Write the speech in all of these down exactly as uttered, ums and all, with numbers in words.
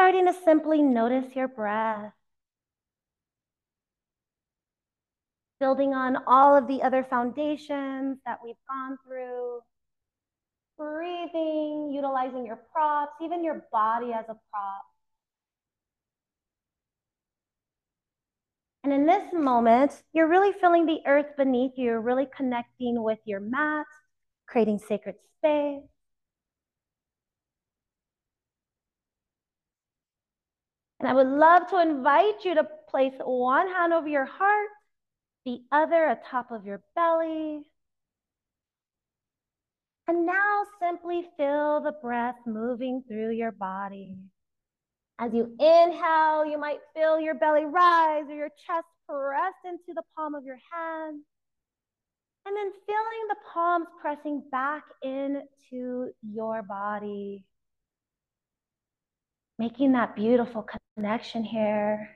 starting to simply notice your breath, building on all of the other foundations that we've gone through, breathing, utilizing your props, even your body as a prop. And in this moment, you're really feeling the earth beneath you, you're really connecting with your mat, creating sacred space. And I would love to invite you to place one hand over your heart, the other atop of your belly. And now simply feel the breath moving through your body. As you inhale, you might feel your belly rise or your chest press into the palm of your hand. And then feeling the palms pressing back into your body. Making that beautiful connection here.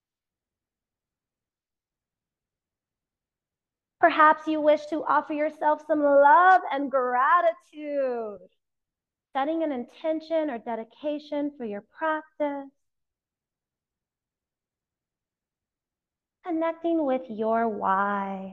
Perhaps you wish to offer yourself some love and gratitude. Setting an intention or dedication for your practice. Connecting with your why.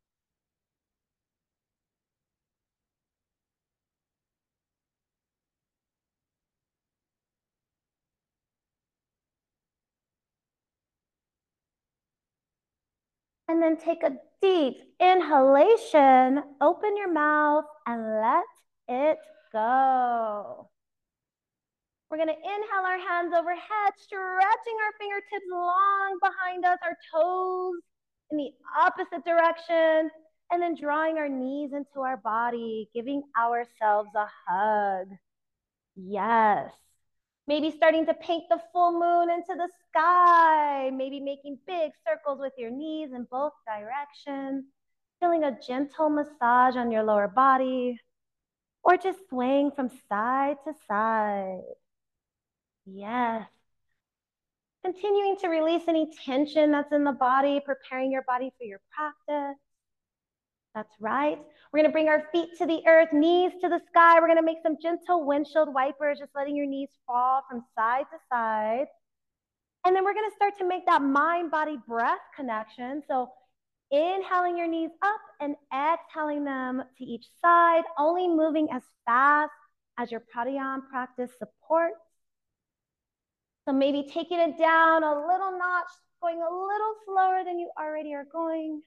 And then take a deep inhalation, open your mouth, and let it go. We're gonna inhale our hands overhead, stretching our fingertips long behind us, our toes in the opposite direction, and then drawing our knees into our body, giving ourselves a hug. Yes. Maybe starting to paint the full moon into the sky, maybe making big circles with your knees in both directions, feeling a gentle massage on your lower body, or just swaying from side to side. Yes. Continuing to release any tension that's in the body, preparing your body for your practice. That's right. We're gonna bring our feet to the earth, knees to the sky. We're gonna make some gentle windshield wipers, just letting your knees fall from side to side. And then we're gonna start to make that mind-body breath connection. So inhaling your knees up and exhaling them to each side, only moving as fast as your pranayama practice supports. So maybe taking it down a little notch, going a little slower than you already are going.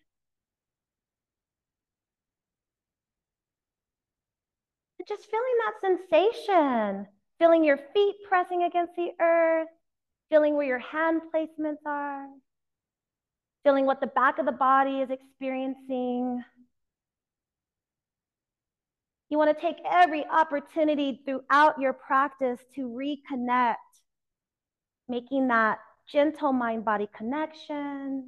Just feeling that sensation, feeling your feet pressing against the earth, feeling where your hand placements are, feeling what the back of the body is experiencing. You want to take every opportunity throughout your practice to reconnect, making that gentle mind-body connection,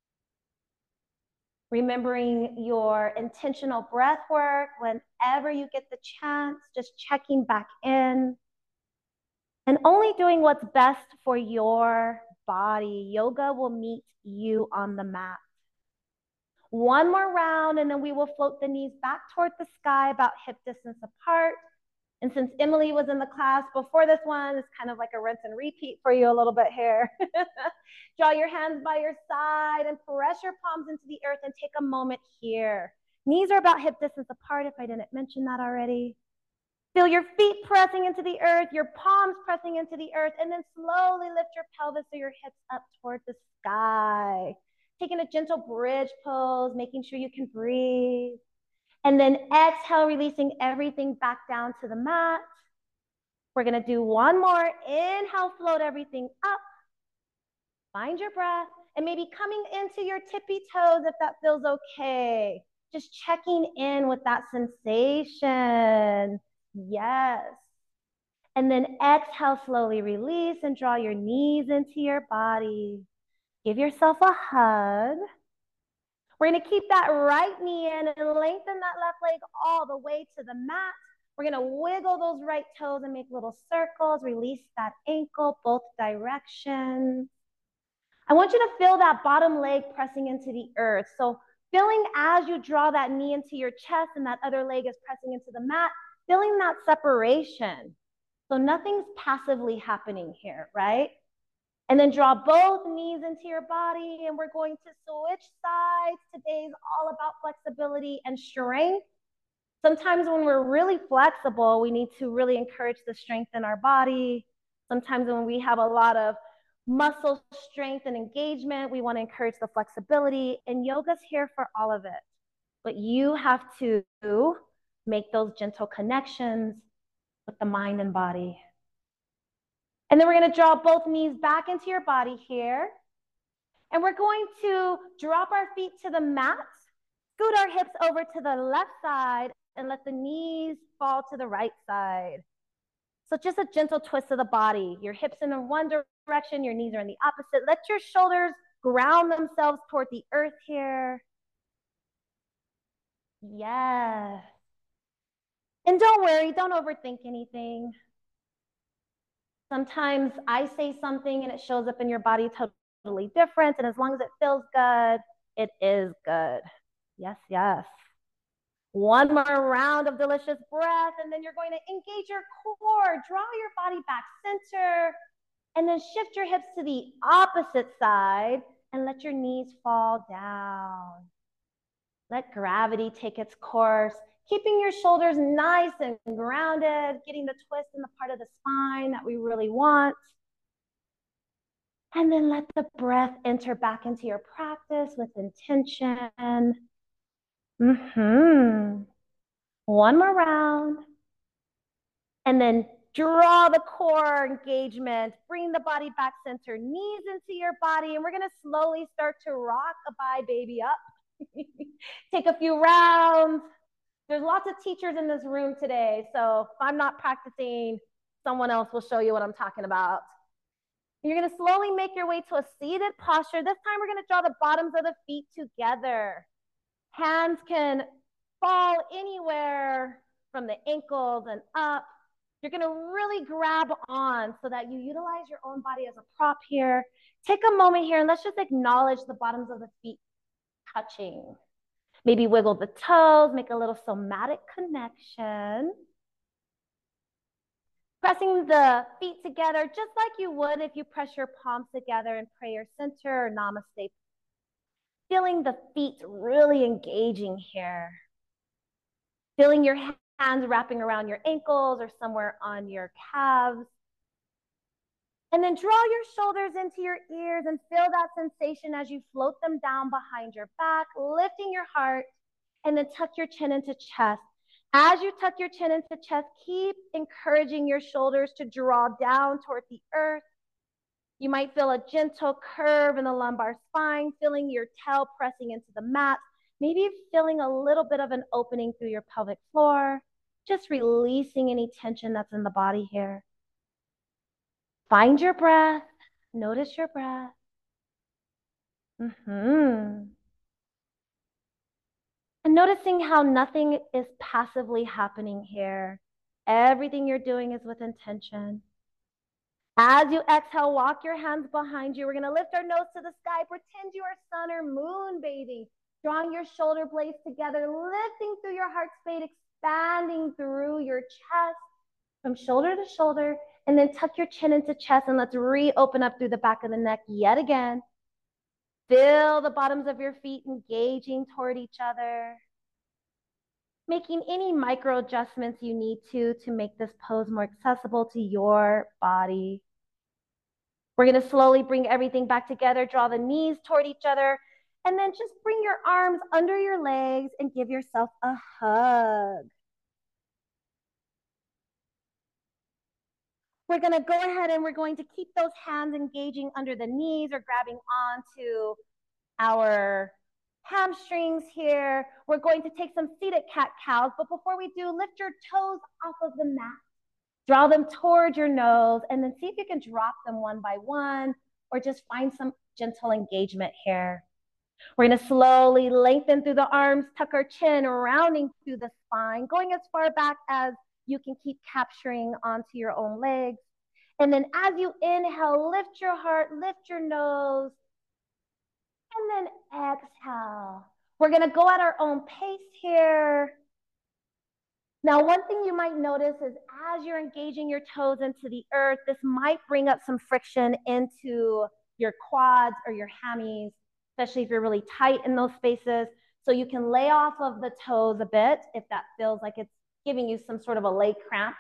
remembering your intentional breath work whenever you get the chance, just checking back in, and only doing what's best for your body. Yoga will meet you on the mat. One more round, and then we will float the knees back toward the sky, about hip distance apart. And since Emily was in the class before this one, it's kind of like a rinse and repeat for you a little bit here. Draw your hands by your side and press your palms into the earth and take a moment here. Knees are about hip distance apart, if I didn't mention that already. Feel your feet pressing into the earth, your palms pressing into the earth, and then slowly lift your pelvis or your hips up toward the sky. Taking a gentle bridge pose, making sure you can breathe. And then exhale, releasing everything back down to the mat. We're gonna do one more. Inhale, float everything up. Find your breath, and maybe coming into your tippy toes if that feels okay. Just checking in with that sensation. Yes. And then exhale, slowly release and draw your knees into your body. Give yourself a hug. We're gonna keep that right knee in and lengthen that left leg all the way to the mat. We're gonna wiggle those right toes and make little circles. Release that ankle, both directions. I want you to feel that bottom leg pressing into the earth. So feeling as you draw that knee into your chest and that other leg is pressing into the mat, feeling that separation. So nothing's passively happening here, right? And then draw both knees into your body, and we're going to switch sides. Today's all about flexibility and strength. Sometimes when we're really flexible, we need to really encourage the strength in our body. Sometimes when we have a lot of muscle strength and engagement, we want to encourage the flexibility, and yoga's here for all of it. But you have to make those gentle connections with the mind and body. And then we're going to draw both knees back into your body here. And we're going to drop our feet to the mat, scoot our hips over to the left side, and let the knees fall to the right side. So just a gentle twist of the body. Your hips in one direction, your knees are in the opposite. Let your shoulders ground themselves toward the earth here. Yes. And don't worry, don't overthink anything. Sometimes I say something and it shows up in your body totally different. And as long as it feels good, it is good. Yes, yes. One more round of delicious breath, and then you're going to engage your core, draw your body back center, and then shift your hips to the opposite side and let your knees fall down. Let gravity take its course, keeping your shoulders nice and grounded, getting the twist in the part of the spine that we really want. And then let the breath enter back into your practice with intention. Mm-hmm. One more round. And then draw the core engagement. Bring the body back center, knees into your body. And we're going to slowly start to rock a bye baby up. Take a few rounds. There's lots of teachers in this room today. So if I'm not practicing, someone else will show you what I'm talking about. You're going to slowly make your way to a seated posture. This time we're going to draw the bottoms of the feet together. Hands can fall anywhere from the ankles and up. You're going to really grab on so that you utilize your own body as a prop here. Take a moment here and let's just acknowledge the bottoms of the feet touching. Maybe wiggle the toes, make a little somatic connection. Pressing the feet together just like you would if you press your palms together in prayer center or namaste. Feeling the feet really engaging here. Feeling your hands wrapping around your ankles or somewhere on your calves. And then draw your shoulders into your ears and feel that sensation as you float them down behind your back, lifting your heart, and then tuck your chin into chest. As you tuck your chin into chest, keep encouraging your shoulders to draw down toward the earth. You might feel a gentle curve in the lumbar spine, feeling your tail pressing into the mat, maybe feeling a little bit of an opening through your pelvic floor, just releasing any tension that's in the body here. Find your breath, notice your breath. Mm-hmm. And noticing how nothing is passively happening here. Everything you're doing is with intention. As you exhale, walk your hands behind you. We're going to lift our nose to the sky. Pretend you are sun or moon bathing. Drawing your shoulder blades together, lifting through your heart space, expanding through your chest from shoulder to shoulder. And then tuck your chin into chest and let's reopen up through the back of the neck yet again. Feel the bottoms of your feet engaging toward each other. Making any micro adjustments you need to to make this pose more accessible to your body. We're going to slowly bring everything back together, draw the knees toward each other, and then just bring your arms under your legs and give yourself a hug. We're going to go ahead and we're going to keep those hands engaging under the knees or grabbing onto our hamstrings here. We're going to take some seated cat-cows, but before we do, lift your toes off of the mat. Draw them toward your nose, and then see if you can drop them one by one, or just find some gentle engagement here. We're gonna slowly lengthen through the arms, tuck our chin, rounding through the spine, going as far back as you can keep capturing onto your own legs. And then as you inhale, lift your heart, lift your nose, and then exhale. We're gonna go at our own pace here. Now, one thing you might notice is as you're engaging your toes into the earth, this might bring up some friction into your quads or your hammies, especially if you're really tight in those spaces. So you can lay off of the toes a bit if that feels like it's giving you some sort of a leg cramp.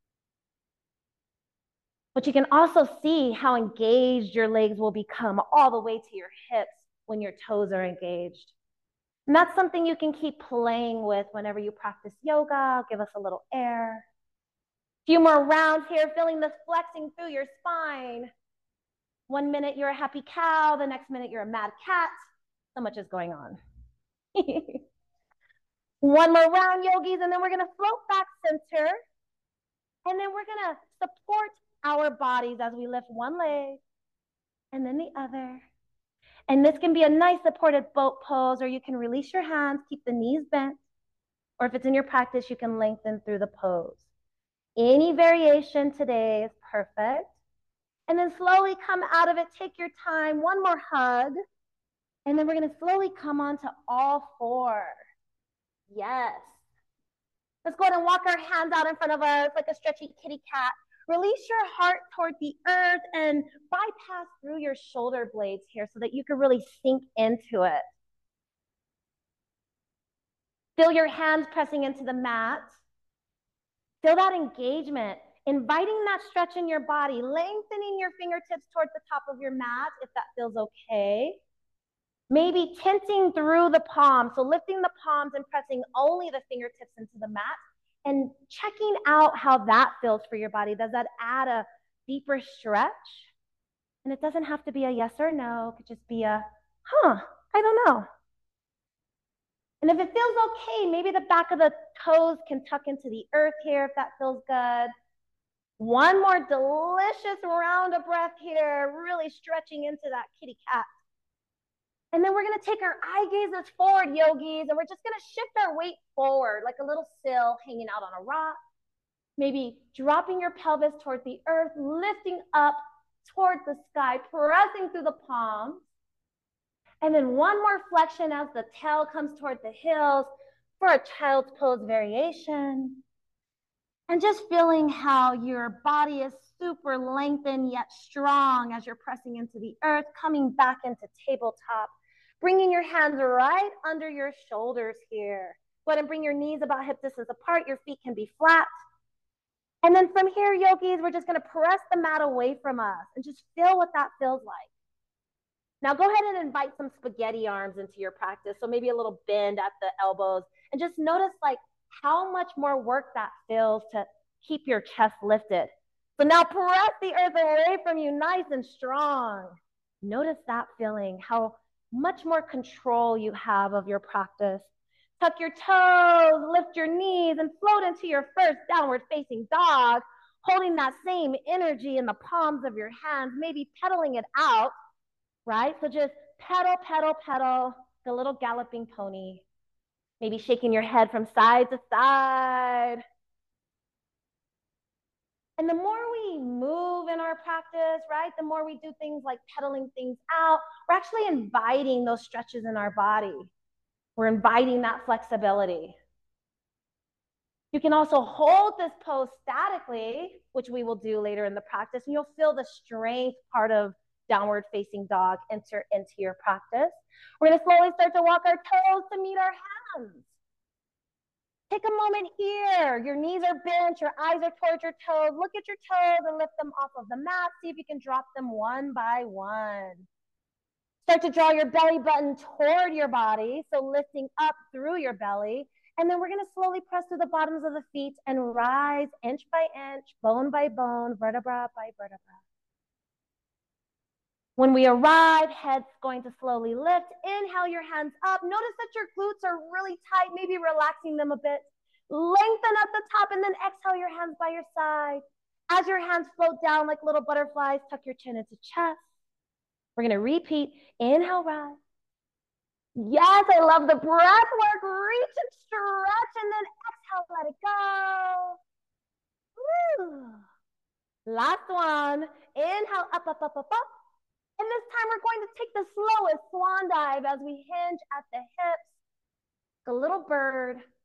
But you can also see how engaged your legs will become all the way to your hips when your toes are engaged. And that's something you can keep playing with whenever you practice yoga. Give us a little air. A few more rounds here, feeling this flexing through your spine. One minute you're a happy cow, the next minute you're a mad cat. So much is going on. One more round, yogis, and then we're gonna float back center. And then we're gonna support our bodies as we lift one leg and then the other. And this can be a nice supported boat pose, or you can release your hands, keep the knees bent, or if it's in your practice, you can lengthen through the pose. Any variation today is perfect. And then slowly come out of it, take your time, one more hug. And then we're gonna slowly come onto all four. Yes. Let's go ahead and walk our hands out in front of us like a stretchy kitty cat. Release your heart toward the earth and bypass through your shoulder blades here so that you can really sink into it. Feel your hands pressing into the mat. Feel that engagement, inviting that stretch in your body, lengthening your fingertips towards the top of your mat if that feels okay. Maybe tinting through the palms, so lifting the palms and pressing only the fingertips into the mat and checking out how that feels for your body. Does that add a deeper stretch? And it doesn't have to be a yes or no. It could just be a, huh, I don't know. And if it feels okay, maybe the back of the toes can tuck into the earth here if that feels good. One more delicious round of breath here, really stretching into that kitty cat. And then we're gonna take our eye gazes forward, yogis, and we're just gonna shift our weight forward like a little sail hanging out on a rock. Maybe dropping your pelvis towards the earth, lifting up towards the sky, pressing through the palms. And then one more flexion as the tail comes toward the heels for a child's pose variation. And just feeling how your body is super lengthened yet strong as you're pressing into the earth, coming back into tabletop. Bringing your hands right under your shoulders here. Go ahead and bring your knees about hip distance apart. Your feet can be flat. And then from here, yogis, we're just gonna press the mat away from us and just feel what that feels like. Now go ahead and invite some spaghetti arms into your practice. So maybe a little bend at the elbows and just notice like how much more work that feels to keep your chest lifted. So now press the earth away from you nice and strong. Notice that feeling, how much more control you have of your practice. Tuck your toes, lift your knees, and float into your first downward facing dog, holding that same energy in the palms of your hands, maybe pedaling it out, right? So just pedal, pedal, pedal, the little galloping pony. Maybe shaking your head from side to side. And the more we move in our practice, right, the more we do things like pedaling things out, we're actually inviting those stretches in our body. We're inviting that flexibility. You can also hold this pose statically, which we will do later in the practice, and you'll feel the strength part of downward facing dog enter into your practice. We're gonna slowly start to walk our toes to meet our hands. Take a moment here. Your knees are bent, your eyes are towards your toes. Look at your toes and lift them off of the mat. See if you can drop them one by one. Start to draw your belly button toward your body, so lifting up through your belly. And then we're gonna slowly press through the bottoms of the feet and rise inch by inch, bone by bone, vertebra by vertebra. When we arrive, head's going to slowly lift. Inhale your hands up. Notice that your glutes are really tight, maybe relaxing them a bit. Lengthen at the top and then exhale your hands by your side. As your hands float down like little butterflies, tuck your chin into chest. We're gonna repeat. Inhale, rise. Yes, I love the breath work. Reach and stretch and then exhale, let it go. Woo. Last one. Inhale, up, up, up, up, up. And this time we're going to take the slowest swan dive as we hinge at the hips. The little bird.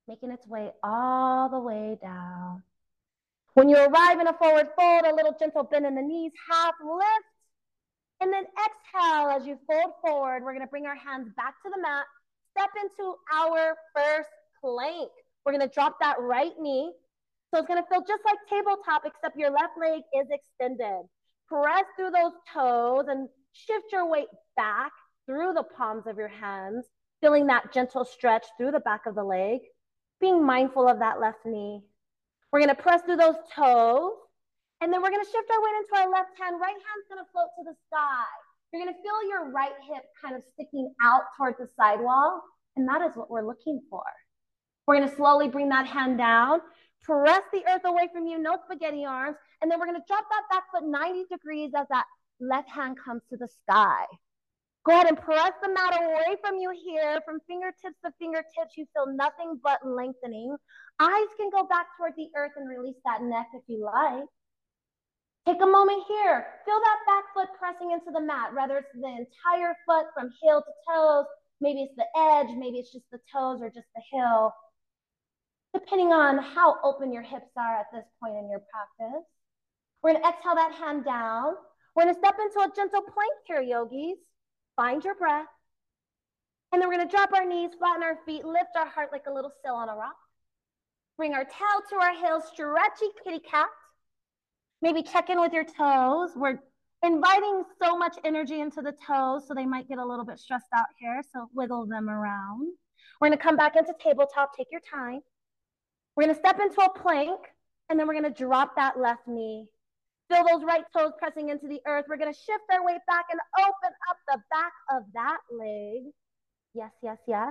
making its way all the way down. When you arrive in a forward fold, a little gentle bend in the knees, half lift, and then exhale as you fold forward. We're gonna bring our hands back to the mat, step into our first plank. We're gonna drop that right knee. So it's gonna feel just like tabletop, except your left leg is extended. Press through those toes and shift your weight back through the palms of your hands, feeling that gentle stretch through the back of the leg, being mindful of that left knee. We're gonna press through those toes, and then we're gonna shift our weight into our left hand. Right hand's gonna float to the sky. You're gonna feel your right hip kind of sticking out towards the sidewall, and that is what we're looking for. We're gonna slowly bring that hand down, press the earth away from you, no spaghetti arms, and then we're gonna drop that back foot ninety degrees as that left hand comes to the sky. Go ahead and press the mat away from you here. From fingertips to fingertips, you feel nothing but lengthening. Eyes can go back toward the earth and release that neck if you like. Take a moment here. Feel that back foot pressing into the mat, whether it's the entire foot from heel to toes, maybe it's the edge, maybe it's just the toes or just the heel, depending on how open your hips are at this point in your practice. We're gonna exhale that hand down. We're gonna step into a gentle plank here, yogis. Find your breath. And then we're gonna drop our knees, flatten our feet, lift our heart like a little sail on a rock. Bring our tail to our heels, stretchy kitty cat. Maybe check in with your toes. We're inviting so much energy into the toes, so they might get a little bit stressed out here, so wiggle them around. We're gonna come back into tabletop, take your time. We're gonna step into a plank, and then we're gonna drop that left knee. Feel those right toes pressing into the earth. We're gonna shift our weight back and open up the back of that leg. Yes, yes, yes.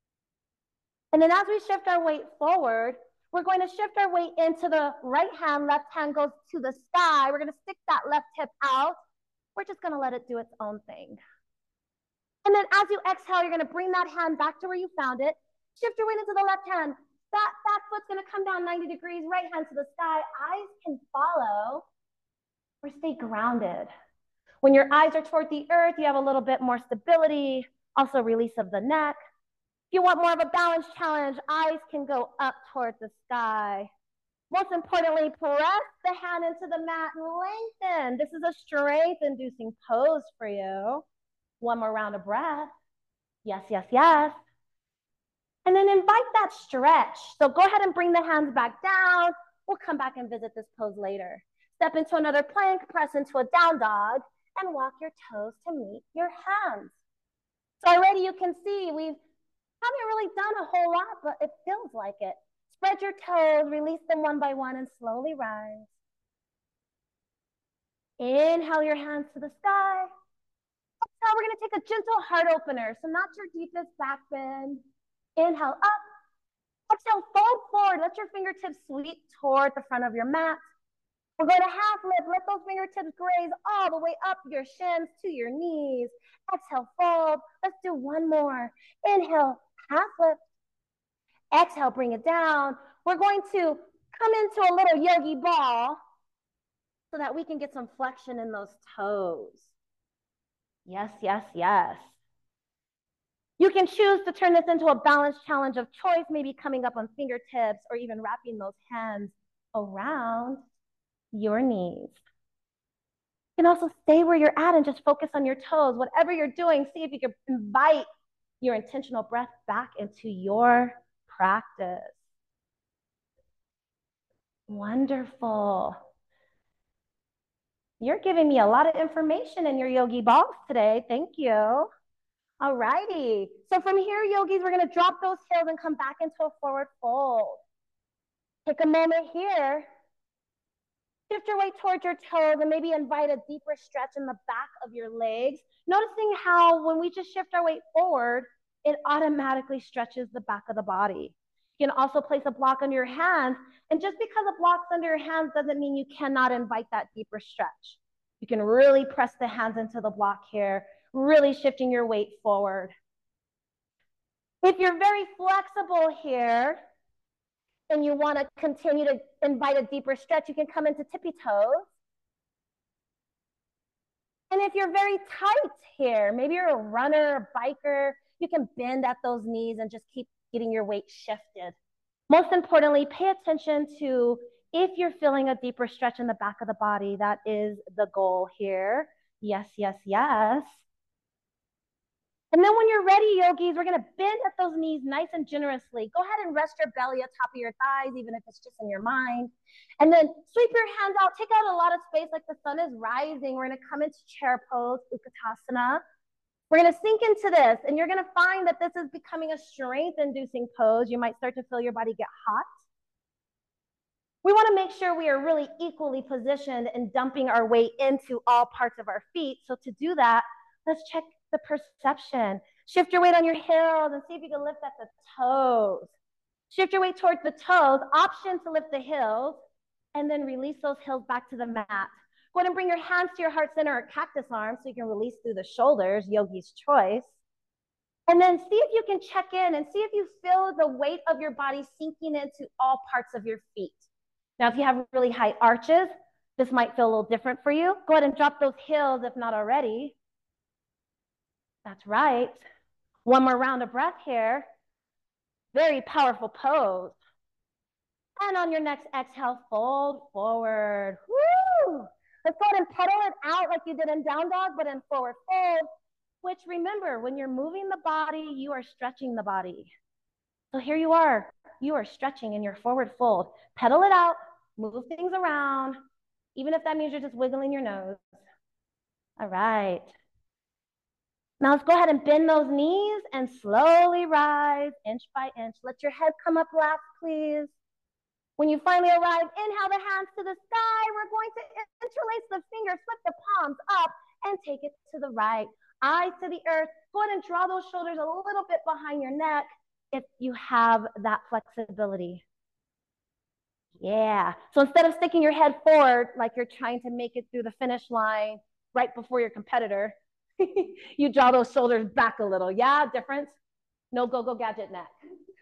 And then as we shift our weight forward, we're going to shift our weight into the right hand. Left hand goes to the sky. We're gonna stick that left hip out. We're just gonna let it do its own thing. And then as you exhale, you're gonna bring that hand back to where you found it. Shift your weight into the left hand. That back foot's gonna come down ninety degrees, right hand to the sky. Eyes can follow or stay grounded. When your eyes are toward the earth, you have a little bit more stability, also release of the neck. If you want more of a balance challenge, eyes can go up towards the sky. Most importantly, press the hand into the mat and lengthen. This is a strength-inducing pose for you. One more round of breath. Yes, yes, yes. And then invite that stretch. So go ahead and bring the hands back down. We'll come back and visit this pose later. Step into another plank, press into a down dog, and walk your toes to meet your hands. So already you can see we haven't really done a whole lot, but it feels like it. Spread your toes, release them one by one, and slowly rise. Inhale your hands to the sky. Exhale, we're gonna take a gentle heart opener. So not your deepest back bend. Inhale up. Exhale, fold forward. Let your fingertips sweep toward the front of your mat. We're going to half lift. Let those fingertips graze all the way up your shins to your knees. Exhale, fold. Let's do one more. Inhale, half lift. Exhale, bring it down. We're going to come into a little yogi ball so that we can get some flexion in those toes. Yes, yes, yes. You can choose to turn this into a balance challenge of choice, maybe coming up on fingertips or even wrapping those hands around your knees. You can also stay where you're at and just focus on your toes. Whatever you're doing, see if you can invite your intentional breath back into your practice. Wonderful. You're giving me a lot of information in your yogi balls today. Thank you. All righty. So from here, yogis, we're going to drop those heels and come back into a forward fold. Take a moment here. Shift your weight towards your toes and maybe invite a deeper stretch in the back of your legs. Noticing how when we just shift our weight forward, it automatically stretches the back of the body. You can also place a block under your hands. And just because a block's under your hands doesn't mean you cannot invite that deeper stretch. You can really press the hands into the block here, really shifting your weight forward. If you're very flexible here and you want to continue to invite a deeper stretch, you can come into tippy toes. And if you're very tight here, maybe you're a runner, a biker, you can bend at those knees and just keep getting your weight shifted. Most importantly, pay attention to if you're feeling a deeper stretch in the back of the body. That is the goal here. Yes, yes, yes. And then when you're ready, yogis, we're gonna bend at those knees nice and generously. Go ahead and rest your belly atop of your thighs, even if it's just in your mind. And then sweep your hands out, take out a lot of space like the sun is rising. We're gonna come into chair pose, Utkatasana. We're gonna sink into this, and you're gonna find that this is becoming a strength-inducing pose. You might start to feel your body get hot. We wanna make sure we are really equally positioned and dumping our weight into all parts of our feet. So to do that, let's check the perception. Shift your weight on your heels and see if you can lift at the toes. Shift your weight towards the toes, option to lift the heels, and then release those heels back to the mat. Go ahead and bring your hands to your heart center or cactus arms so you can release through the shoulders, yogi's choice. And then see if you can check in and see if you feel the weight of your body sinking into all parts of your feet. Now, if you have really high arches, this might feel a little different for you. Go ahead and drop those heels if not already. That's right. One more round of breath here. Very powerful pose. And on your next exhale, fold forward. Woo! Let's go ahead and pedal it out like you did in down dog, but in forward fold, which remember, when you're moving the body, you are stretching the body. So here you are. You are stretching in your forward fold. Pedal it out, move things around, even if that means you're just wiggling your nose. All right. Now let's go ahead and bend those knees and slowly rise inch by inch. Let your head come up last, please. When you finally arrive, inhale the hands to the sky. We're going to interlace the fingers, flip the palms up, and take it to the right. Eyes to the earth. Go ahead and draw those shoulders a little bit behind your neck if you have that flexibility. Yeah. So instead of sticking your head forward like you're trying to make it through the finish line right before your competitor, you draw those shoulders back a little. Yeah, difference? No go-go gadget neck.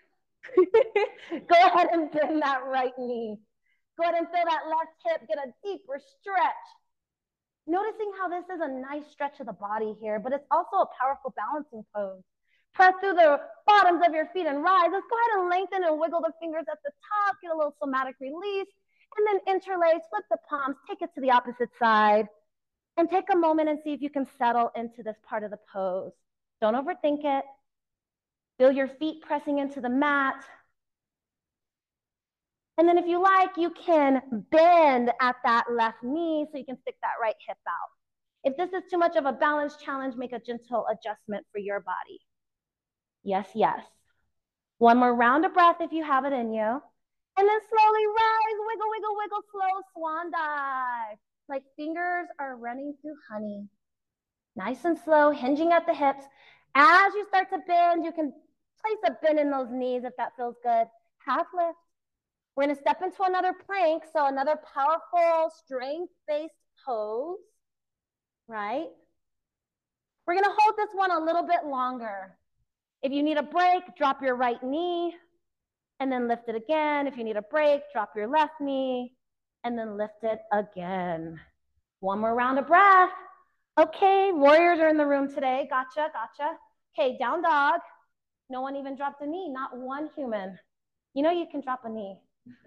Go ahead and bend that right knee. Go ahead and feel that left hip get a deeper stretch. Noticing how this is a nice stretch of the body here, but it's also a powerful balancing pose. Press through the bottoms of your feet and rise. Let's go ahead and lengthen and wiggle the fingers at the top, get a little somatic release, and then interlace, flip the palms, take it to the opposite side. And take a moment and see if you can settle into this part of the pose. Don't overthink it. Feel your feet pressing into the mat. And then if you like, you can bend at that left knee so you can stick that right hip out. If this is too much of a balance challenge, make a gentle adjustment for your body. Yes, yes. One more round of breath if you have it in you. And then slowly rise, wiggle, wiggle, wiggle, slow swan dive. Like fingers are running through honey. Nice and slow, hinging at the hips. As you start to bend, you can place a bend in those knees if that feels good. Half lift. We're gonna step into another plank, so another powerful strength-based pose, right? We're gonna hold this one a little bit longer. If you need a break, drop your right knee and then lift it again. If you need a break, drop your left knee and then lift it again. One more round of breath. Okay, warriors are in the room today. Gotcha, gotcha. Okay, down dog. No one even dropped a knee, not one human. You know you can drop a knee.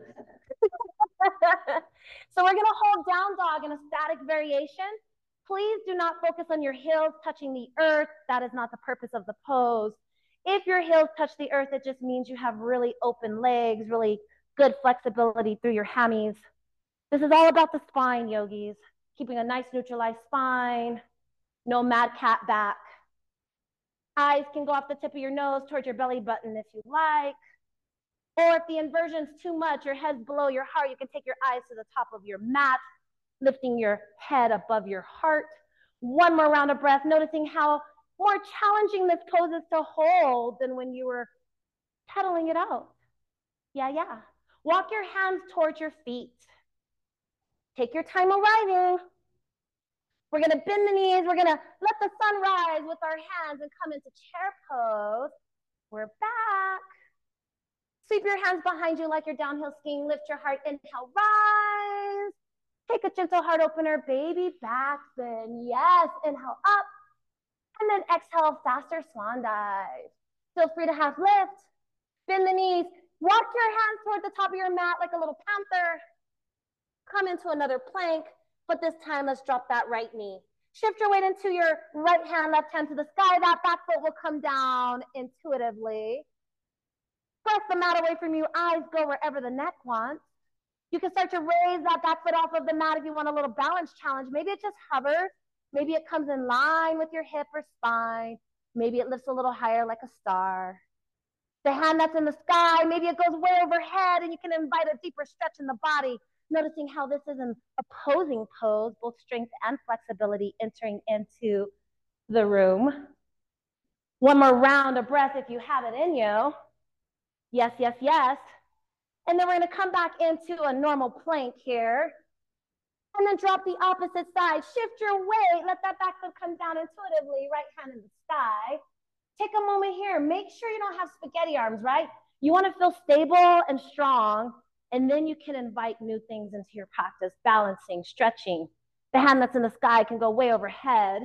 So we're gonna hold down dog in a static variation. Please do not focus on your heels touching the earth. That is not the purpose of the pose. If your heels touch the earth, it just means you have really open legs, really good flexibility through your hammies. This is all about the spine, yogis. Keeping a nice neutralized spine, no mad cat back. Eyes can go off the tip of your nose towards your belly button if you like. Or if the inversion's too much, your head's below your heart, you can take your eyes to the top of your mat, lifting your head above your heart. One more round of breath, noticing how more challenging this pose is to hold than when you were pedaling it out. Yeah, yeah. Walk your hands towards your feet. Take your time arriving. We're gonna bend the knees. We're gonna let the sun rise with our hands and come into chair pose. We're back. Sweep your hands behind you like you're downhill skiing. Lift your heart, inhale, rise. Take a gentle heart opener, baby back bend. Yes, inhale up. And then exhale, faster swan dive. Feel free to half lift. Bend the knees, Walk your hands toward the top of your mat like a little panther. Come into another plank, but this time let's drop that right knee. Shift your weight into your right hand, left hand to the sky. That back foot will come down intuitively. Press the mat away from you. Eyes go wherever the neck wants. You can start to raise that back foot off of the mat if you want a little balance challenge. Maybe it just hovers. Maybe it comes in line with your hip or spine. Maybe it lifts a little higher like a star. The hand that's in the sky, maybe it goes way overhead and you can invite a deeper stretch in the body, noticing how this is an opposing pose, both strength and flexibility entering into the room. One more round of breath if you have it in you. Yes, yes, yes. And then we're going to come back into a normal plank here. And then drop the opposite side. Shift your weight. Let that back foot come down intuitively. Right hand in the sky. Take a moment here. Make sure you don't have spaghetti arms, right? You want to feel stable and strong. And then you can invite new things into your practice. Balancing, stretching. The hand that's in the sky can go way overhead.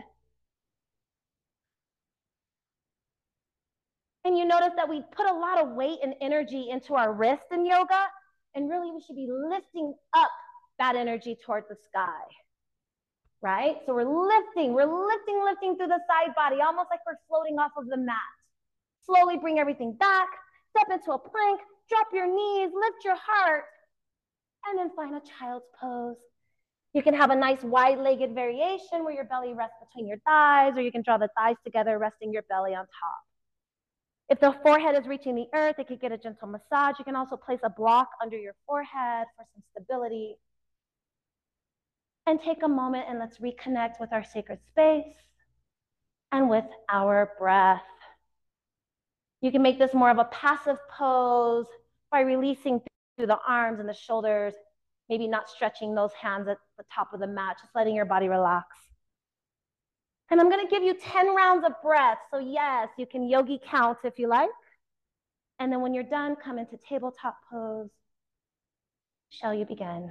And you notice that we put a lot of weight and energy into our wrist in yoga. And really, we should be lifting up that energy towards the sky, right? So we're lifting, we're lifting, lifting through the side body, almost like we're floating off of the mat. Slowly bring everything back, step into a plank, drop your knees, lift your heart, and then find a child's pose. You can have a nice wide-legged variation where your belly rests between your thighs, or you can draw the thighs together, resting your belly on top. If the forehead is reaching the earth, it could get a gentle massage. You can also place a block under your forehead for some stability. And take a moment and let's reconnect with our sacred space and with our breath. You can make this more of a passive pose by releasing through the arms and the shoulders, maybe not stretching those hands at the top of the mat, just letting your body relax. And I'm going to give you ten rounds of breath. So yes, you can yogi count if you like. And then when you're done, come into tabletop pose. Shall you begin?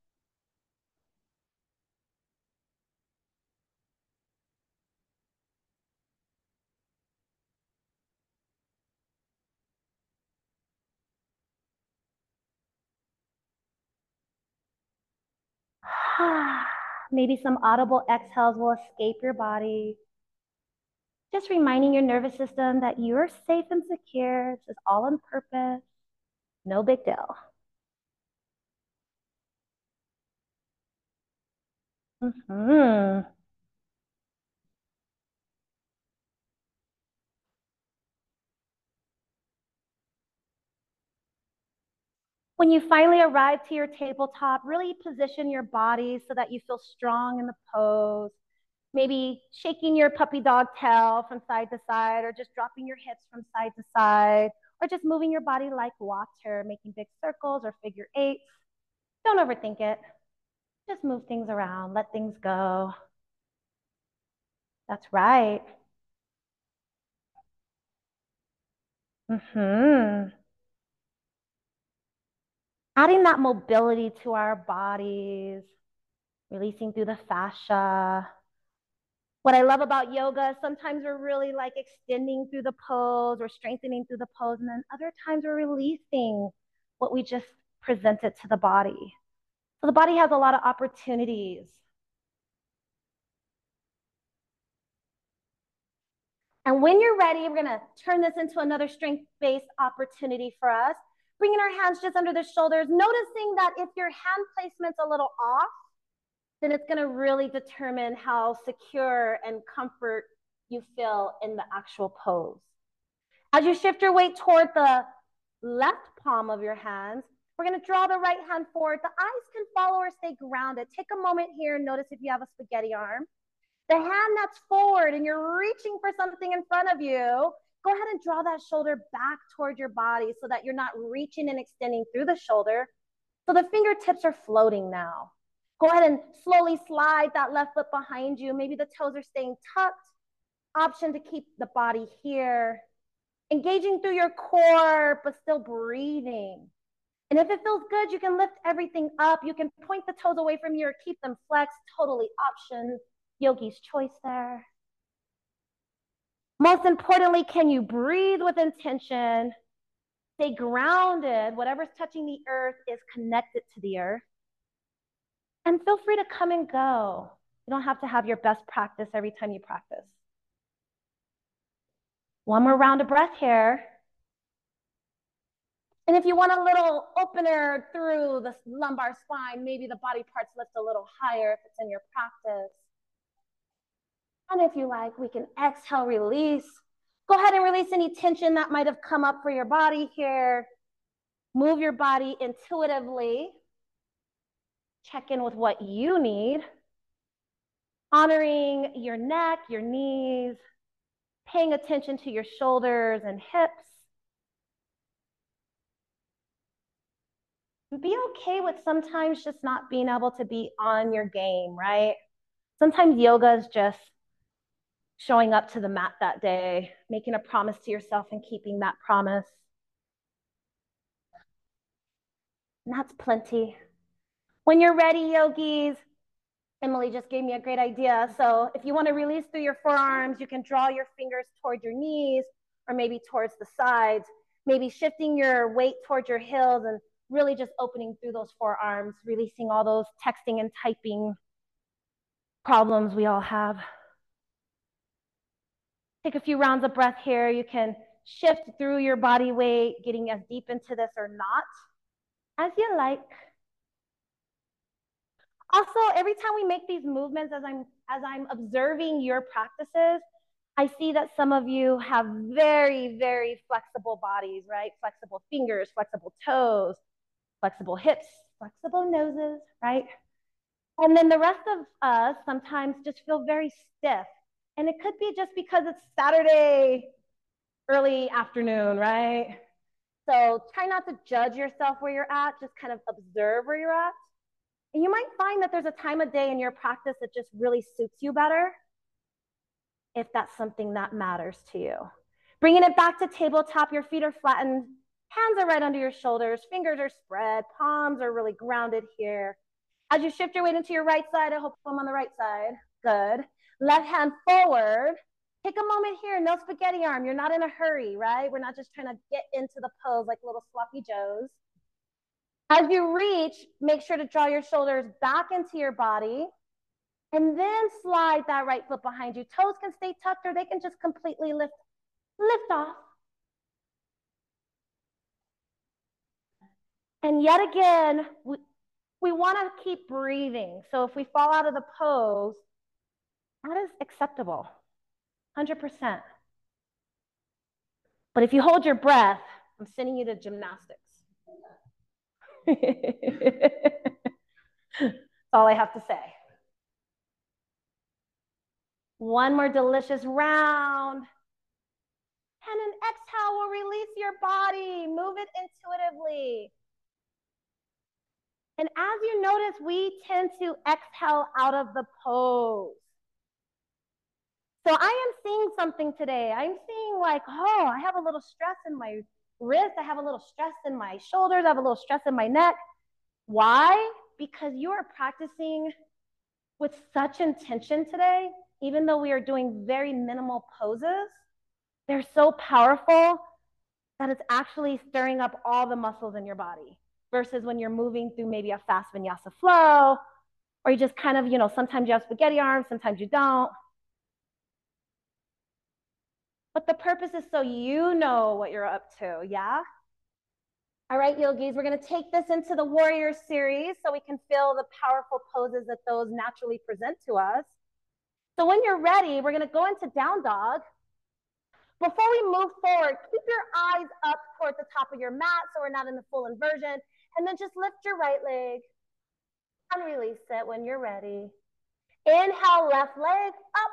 Maybe some audible exhales will escape your body. Just reminding your nervous system that you're safe and secure. This is all on purpose. No big deal. Mm-hmm. When you finally arrive to your tabletop, really position your body so that you feel strong in the pose. Maybe shaking your puppy dog tail from side to side, or just dropping your hips from side to side, or just moving your body like water, making big circles or figure eights. Don't overthink it. Just move things around, let things go. That's right. Mm-hmm. Adding that mobility to our bodies, releasing through the fascia. What I love about yoga, sometimes we're really like extending through the pose or strengthening through the pose, and then other times we're releasing what we just presented to the body. So the body has a lot of opportunities. And when you're ready, we're gonna turn this into another strength-based opportunity for us. Bringing our hands just under the shoulders, noticing that if your hand placement's a little off, then it's gonna really determine how secure and comfort you feel in the actual pose. As you shift your weight toward the left palm of your hands, we're gonna draw the right hand forward. The eyes can follow or stay grounded. Take a moment here and notice if you have a spaghetti arm. The hand that's forward and you're reaching for something in front of you, go ahead and draw that shoulder back toward your body so that you're not reaching and extending through the shoulder. So the fingertips are floating now. Go ahead and slowly slide that left foot behind you. Maybe the toes are staying tucked. Option to keep the body here. Engaging through your core, but still breathing. And if it feels good, you can lift everything up. You can point the toes away from you or keep them flexed. Totally option. Yogi's choice there. Most importantly, can you breathe with intention? Stay grounded. Whatever's touching the earth is connected to the earth. And feel free to come and go. You don't have to have your best practice every time you practice. One more round of breath here. And if you want a little opener through the lumbar spine, maybe the body parts lift a little higher if it's in your practice. And if you like, we can exhale, release. Go ahead and release any tension that might have come up for your body here. Move your body intuitively. Check in with what you need. Honoring your neck, your knees, paying attention to your shoulders and hips. Be okay with sometimes just not being able to be on your game, right? Sometimes yoga is just showing up to the mat that day, making a promise to yourself and keeping that promise. And that's plenty. When you're ready, yogis, Emily just gave me a great idea. So if you want to release through your forearms, you can draw your fingers toward your knees or maybe towards the sides, maybe shifting your weight towards your heels and really just opening through those forearms, releasing all those texting and typing problems we all have. Take a few rounds of breath here. You can shift through your body weight, getting as deep into this or not, as you like. Also, every time we make these movements, as I'm, as I'm observing your practices, I see that some of you have very, very flexible bodies, right? Flexible fingers, flexible toes, flexible hips, flexible noses, right? And then the rest of us sometimes just feel very stiff. And it could be just because it's Saturday early afternoon, right? So try not to judge yourself where you're at, just kind of observe where you're at. And you might find that there's a time of day in your practice that just really suits you better, if that's something that matters to you. Bringing it back to tabletop, your feet are flattened, hands are right under your shoulders, fingers are spread, palms are really grounded here. As you shift your weight into your right side, I hope I'm on the right side. Good. Left hand forward. Take a moment here, no spaghetti arm. You're not in a hurry, right? We're not just trying to get into the pose like little sloppy joes. As you reach, make sure to draw your shoulders back into your body and then slide that right foot behind you. Toes can stay tucked or they can just completely lift, lift off. And yet again, we, we want to keep breathing. So if we fall out of the pose, that is acceptable, one hundred percent. But if you hold your breath, I'm sending you to gymnastics. That's all I have to say. One more delicious round. And an exhale will release your body. Move it intuitively. And as you notice, we tend to exhale out of the pose. So I am seeing something today. I'm seeing like, oh, I have a little stress in my wrist. I have a little stress in my shoulders. I have a little stress in my neck. Why? Because you are practicing with such intention today, even though we are doing very minimal poses. They're so powerful that it's actually stirring up all the muscles in your body versus when you're moving through maybe a fast vinyasa flow, or you just kind of, you know, sometimes you have spaghetti arms, sometimes you don't. But the purpose is so you know what you're up to, yeah? All right, yogis, we're gonna take this into the warrior series so we can feel the powerful poses that those naturally present to us. So when you're ready, we're gonna go into down dog. Before we move forward, keep your eyes up toward the top of your mat so we're not in the full inversion. And then just lift your right leg and release it when you're ready. Inhale, left leg up.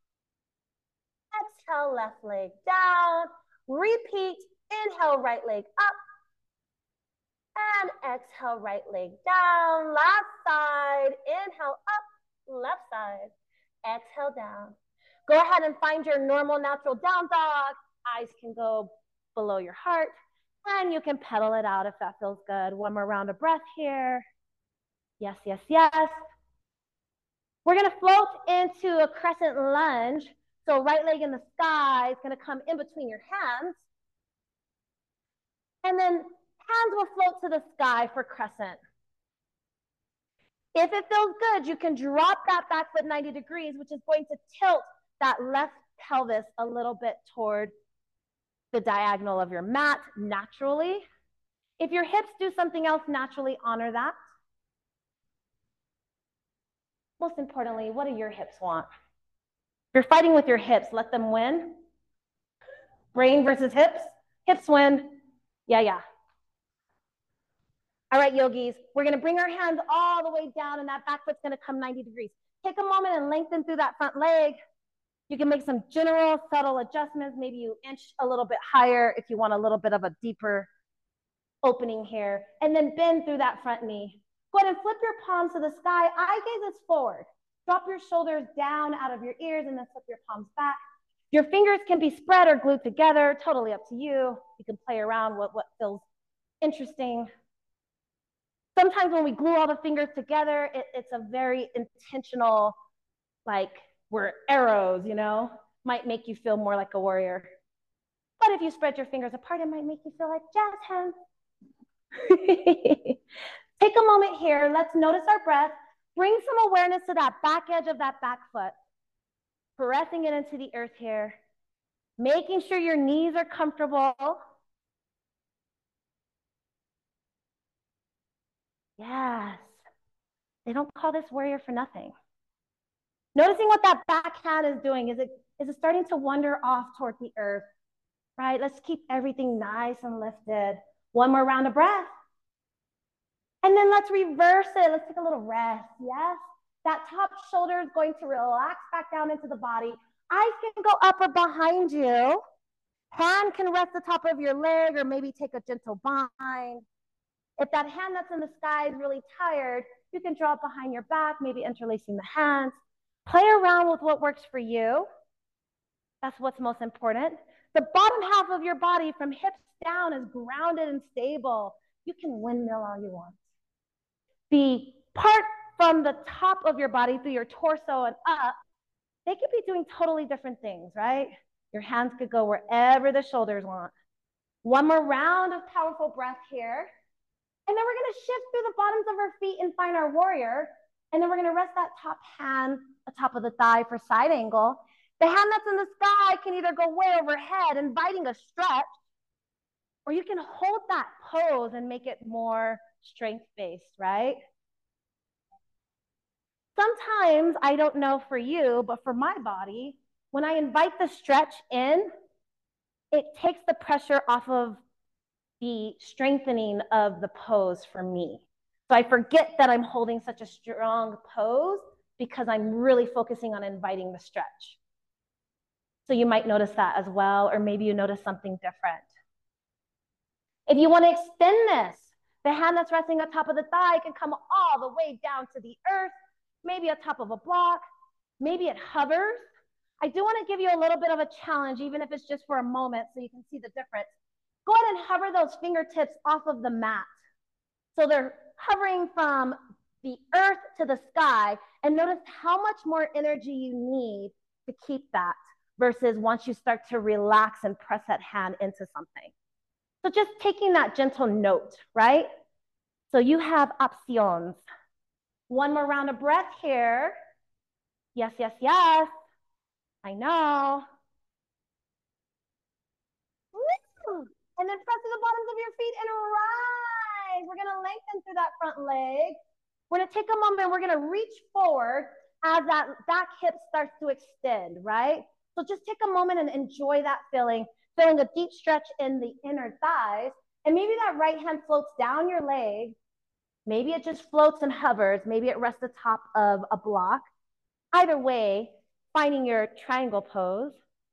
Exhale, left leg down. Repeat. Inhale, right leg up. And exhale, right leg down. Last side. Inhale, up. Left side. Exhale, down. Go ahead and find your normal, natural down dog. Eyes can go below your heart. And you can pedal it out if that feels good. One more round of breath here. Yes, yes, yes. We're going to float into a crescent lunge. So right leg in the sky is going to come in between your hands. And then hands will float to the sky for crescent. If it feels good, you can drop that back foot ninety degrees, which is going to tilt that left pelvis a little bit toward the diagonal of your mat naturally. If your hips do something else naturally, honor that. Most importantly, what do your hips want? If you're fighting with your hips, let them win. Brain versus hips. Hips win. Yeah, yeah. All right, yogis, we're gonna bring our hands all the way down and that back foot's gonna come ninety degrees. Take a moment and lengthen through that front leg. You can make some general subtle adjustments. Maybe you inch a little bit higher if you want a little bit of a deeper opening here. And then bend through that front knee. Go ahead and flip your palms to the sky. Eye gaze is forward. Drop your shoulders down out of your ears and then flip your palms back. Your fingers can be spread or glued together. Totally up to you. You can play around with what feels interesting. Sometimes when we glue all the fingers together, it, it's a very intentional, like we're arrows, you know, might make you feel more like a warrior. But if you spread your fingers apart, it might make you feel like jazz hands. Take a moment here. Let's notice our breath. Bring some awareness to that back edge of that back foot. Pressing it into the earth here. Making sure your knees are comfortable. Yes. They don't call this warrior for nothing. Noticing what that back hand is doing. Is it, is it starting to wander off toward the earth? Right? Let's keep everything nice and lifted. One more round of breath. And then let's reverse it. Let's take a little rest. Yes? That top shoulder is going to relax back down into the body. Eyes can go up or behind you. Hand can rest the top of your leg or maybe take a gentle bind. If that hand that's in the sky is really tired, you can draw it behind your back, maybe interlacing the hands. Play around with what works for you. That's what's most important. The bottom half of your body from hips down is grounded and stable. You can windmill all you want. The part from the top of your body through your torso and up, they could be doing totally different things, right? Your hands could go wherever the shoulders want. One more round of powerful breath here. And then we're gonna shift through the bottoms of our feet and find our warrior. And then we're gonna rest that top hand atop of the thigh for side angle. The hand that's in the sky can either go way overhead, inviting a stretch, or you can hold that pose and make it more strength-based, right? Sometimes, I don't know for you, but for my body, when I invite the stretch in, it takes the pressure off of the strengthening of the pose for me. So I forget that I'm holding such a strong pose because I'm really focusing on inviting the stretch. So you might notice that as well, or maybe you notice something different. If you want to extend this, the hand that's resting on top of the thigh can come all the way down to the earth, maybe on top of a block, maybe it hovers. I do want to give you a little bit of a challenge, even if it's just for a moment, so you can see the difference. Go ahead and hover those fingertips off of the mat. So they're hovering from the earth to the sky, and notice how much more energy you need to keep that versus once you start to relax and press that hand into something. So just taking that gentle note, right? So you have options. One more round of breath here. Yes, yes, yes. I know. Woo! And then press to the bottoms of your feet and rise. We're gonna lengthen through that front leg. We're gonna take a moment, we're gonna reach forward as that back hip starts to extend, right? So just take a moment and enjoy that feeling, feeling a deep stretch in the inner thighs. And maybe that right hand floats down your leg. Maybe it just floats and hovers. Maybe it rests atop of a block. Either way, finding your triangle pose.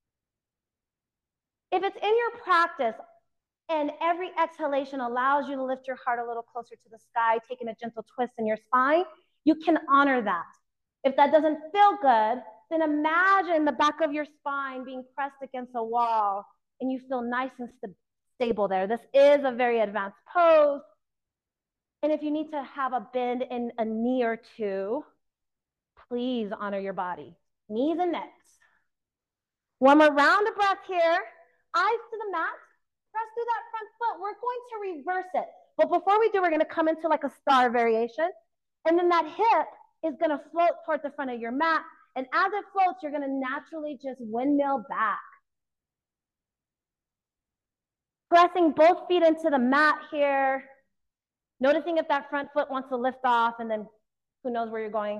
If it's in your practice and every exhalation allows you to lift your heart a little closer to the sky, taking a gentle twist in your spine, you can honor that. If that doesn't feel good, then imagine the back of your spine being pressed against a wall and you feel nice and st stable there. This is a very advanced pose. And if you need to have a bend in a knee or two, please honor your body. Knees and necks. One more round of breath here. Eyes to the mat. press through that front foot. We're going to reverse it. But before we do, we're going to come into like a star variation. And then that hip is going to float towards the front of your mat. And as it floats, you're going to naturally just windmill back. Pressing both feet into the mat here. Noticing if that front foot wants to lift off, and then who knows where you're going.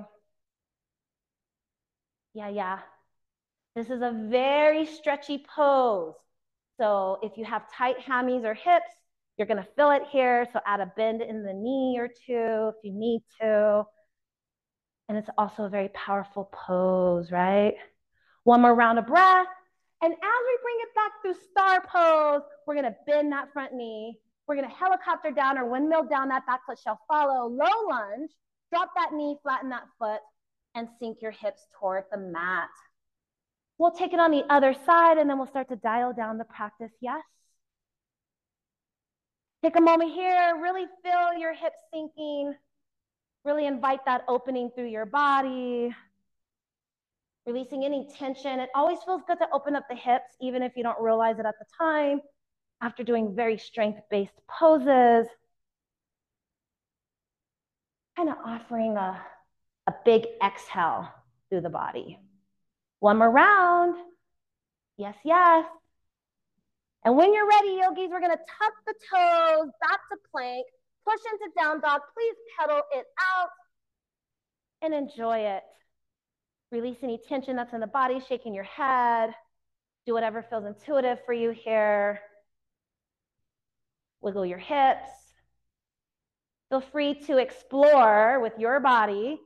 Yeah, yeah. This is a very stretchy pose. So if you have tight hammies or hips, you're going to feel it here. So add a bend in the knee or two if you need to. And it's also a very powerful pose, right? One more round of breath. And as we bring it back through star pose, we're going to bend that front knee. We're going to helicopter down or windmill down. That back foot shall follow. Low lunge. Drop that knee, flatten that foot, and sink your hips toward the mat. We'll take it on the other side, and then we'll start to dial down the practice. Yes? Take a moment here. Really feel your hips sinking. Really invite that opening through your body. Releasing any tension. It always feels good to open up the hips, even if you don't realize it at the time, after doing very strength-based poses. Kind of offering a, a big exhale through the body. One more round. Yes, yes. And when you're ready, yogis, we're going to tuck the toes back to plank, push into down dog. Please pedal it out and enjoy it. Release any tension that's in the body, shaking your head. Do whatever feels intuitive for you here. Wiggle your hips. Feel free to explore with your body.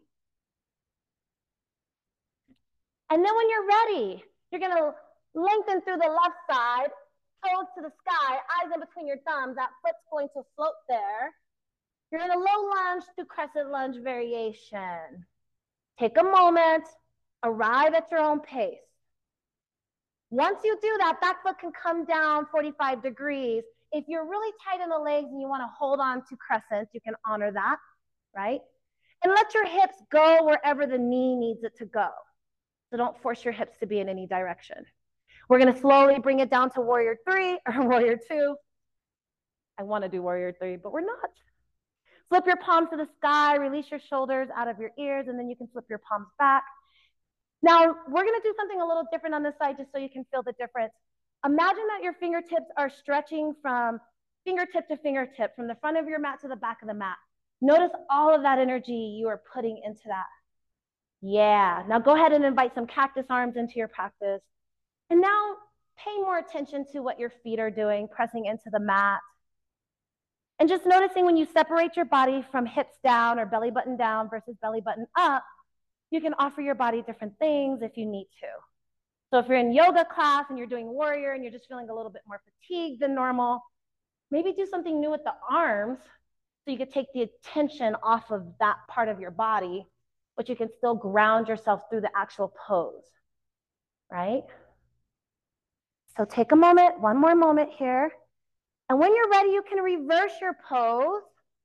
And then when you're ready, you're going to lengthen through the left side, toes to the sky, eyes in between your thumbs. That foot's going to float there. You're in a low lunge to crescent lunge variation. Take a moment, arrive at your own pace. Once you do that, back foot can come down forty-five degrees. If you're really tight in the legs and you want to hold on to crescents, you can honor that, right? And let your hips go wherever the knee needs it to go. So don't force your hips to be in any direction. We're going to slowly bring it down to warrior three or warrior two. I want to do warrior three, but we're not. Flip your palms to the sky, release your shoulders out of your ears, and then you can flip your palms back. Now, we're going to do something a little different on this side just so you can feel the difference. Imagine that your fingertips are stretching from fingertip to fingertip, from the front of your mat to the back of the mat. Notice all of that energy you are putting into that. Yeah. Now go ahead and invite some cactus arms into your practice. And now pay more attention to what your feet are doing, pressing into the mat. And just noticing when you separate your body from hips down or belly button down versus belly button up, you can offer your body different things if you need to. So if you're in yoga class and you're doing warrior and you're just feeling a little bit more fatigued than normal, maybe do something new with the arms so you could take the attention off of that part of your body, but you can still ground yourself through the actual pose, right? So take a moment, one more moment here. And when you're ready, you can reverse your pose.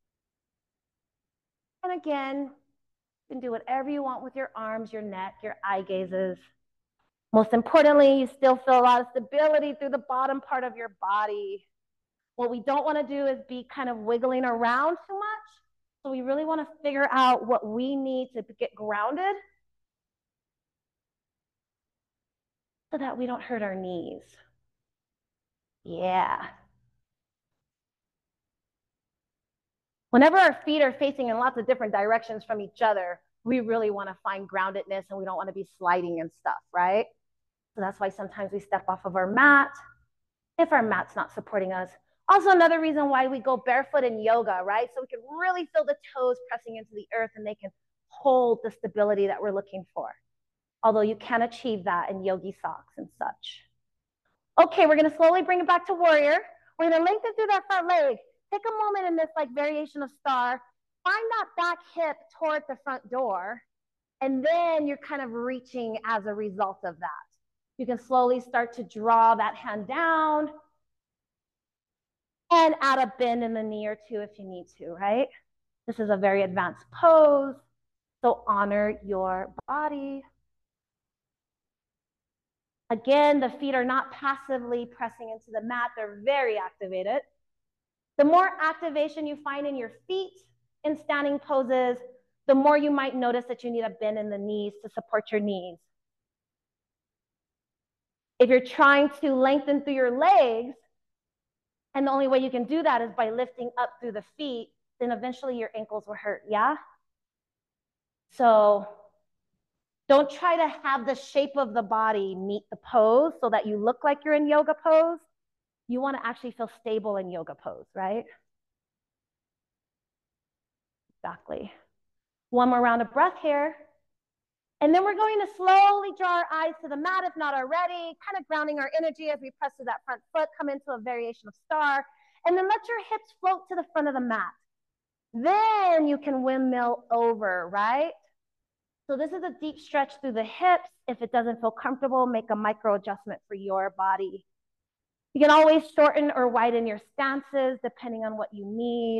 And again, you can do whatever you want with your arms, your neck, your eye gazes. Most importantly, you still feel a lot of stability through the bottom part of your body. What we don't want to do is be kind of wiggling around too much. So we really want to figure out what we need to get grounded so that we don't hurt our knees. Yeah. Whenever our feet are facing in lots of different directions from each other, we really want to find groundedness and we don't want to be sliding and stuff, right? So that's why sometimes we step off of our mat if our mat's not supporting us. Also, another reason why we go barefoot in yoga, right? So we can really feel the toes pressing into the earth and they can hold the stability that we're looking for. Although you can achieve that in yogi socks and such. Okay, we're going to slowly bring it back to warrior. We're going to lengthen through that front leg. Take a moment in this like variation of star. Find that back hip toward the front door. And then you're kind of reaching as a result of that. You can slowly start to draw that hand down and add a bend in the knee or two if you need to, right? This is a very advanced pose. So honor your body. Again, the feet are not passively pressing into the mat. They're very activated. The more activation you find in your feet in standing poses, the more you might notice that you need a bend in the knees to support your knees. If you're trying to lengthen through your legs, and the only way you can do that is by lifting up through the feet, then eventually your ankles will hurt, yeah? So don't try to have the shape of the body meet the pose so that you look like you're in yoga pose. You want to actually feel stable in yoga pose, right? Exactly. One more round of breath here. And then we're going to slowly draw our eyes to the mat, if not already, kind of grounding our energy as we press through that front foot, come into a variation of star, and then let your hips float to the front of the mat. Then you can windmill over, right? So this is a deep stretch through the hips. If it doesn't feel comfortable, make a micro adjustment for your body. You can always shorten or widen your stances depending on what you need.